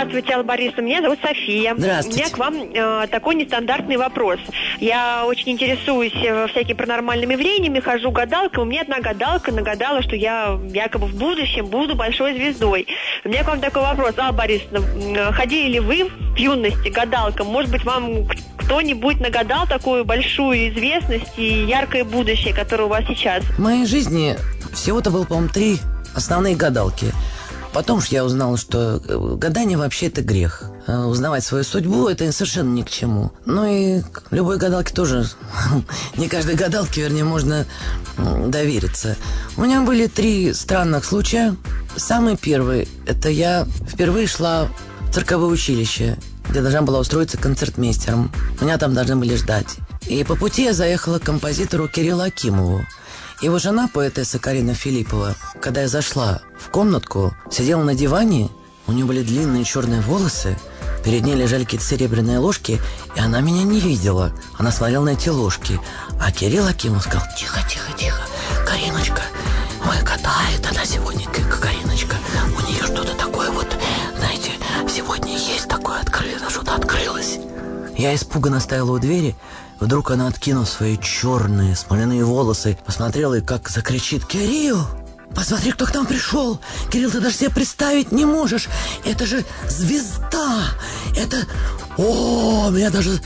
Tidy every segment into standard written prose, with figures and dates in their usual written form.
Здравствуйте, Алла Борисовна, меня зовут София. Здравствуйте. У меня к вам такой нестандартный вопрос. Я очень интересуюсь всякими паранормальными явлениями, хожу к гадалкам. У меня одна гадалка нагадала, что я якобы в будущем буду большой звездой. У меня к вам такой вопрос, Алла Борисовна, ходили ли вы в юности гадалкам? Может быть, вам кто-нибудь нагадал такую большую известность и яркое будущее, которое у вас сейчас? В моей жизни всего-то было, по-моему, 3 основные гадалки. Потом же я узнал, что гадание вообще это грех. Узнавать свою судьбу это совершенно ни к чему. Ну и любой гадалке тоже, не каждой гадалке, вернее, можно довериться. У меня были 3 странных случая. Самый первый, это я впервые шла в цирковое училище, где должна была устроиться концертмейстером. Меня там должны были ждать. И по пути я заехала к композитору Кириллу Акимову. Его жена, поэтесса Карина Филиппова, когда я зашла в комнатку, сидела на диване, у нее были длинные черные волосы, перед ней лежали какие-то серебряные ложки, и она меня не видела. Она смотрела на эти ложки. А Кирилл Акимов сказал: тихо, тихо, тихо, Кариночка, ой, гадает она сегодня, Кариночка, у нее что-то такое вот, знаете, сегодня есть такое, что-то открылось. Я испуганно стояла у двери. Вдруг она, откинув свои черные смоляные волосы, посмотрела и как закричит: «Кирилл, посмотри, кто к нам пришел! Кирилл, ты даже себе представить не можешь! Это же звезда! Это... О, у меня даже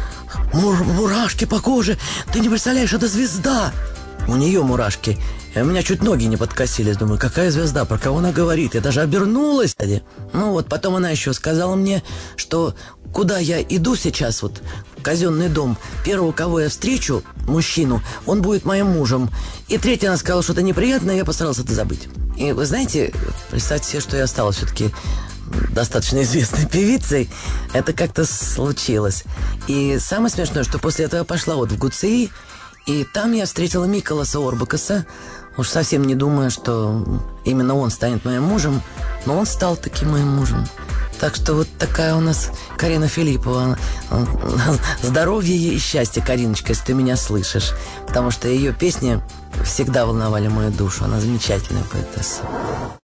мурашки по коже! Ты не представляешь, это звезда!» У нее мурашки. И у меня чуть ноги не подкосились. Думаю, какая звезда, про кого она говорит? Я даже обернулась. Ну вот, потом она еще сказала мне, что куда я иду сейчас, вот в казенный дом, первого, кого я встречу, мужчину, он будет моим мужем. И третья, она сказала что-то неприятное, я постарался это забыть. И вы знаете, представьте себе, что я стала все-таки достаточно известной певицей. Это как-то случилось. И самое смешное, что после этого я пошла вот в ГУЦИ, и там я встретила Миколаса Орбакаса, уж совсем не думая, что именно он станет моим мужем, но он стал таким моим мужем. Так что вот такая у нас Карина Филиппова. Здоровья ей и счастья, Кариночка, если ты меня слышишь. Потому что ее песни всегда волновали мою душу. Она замечательная поэтесса.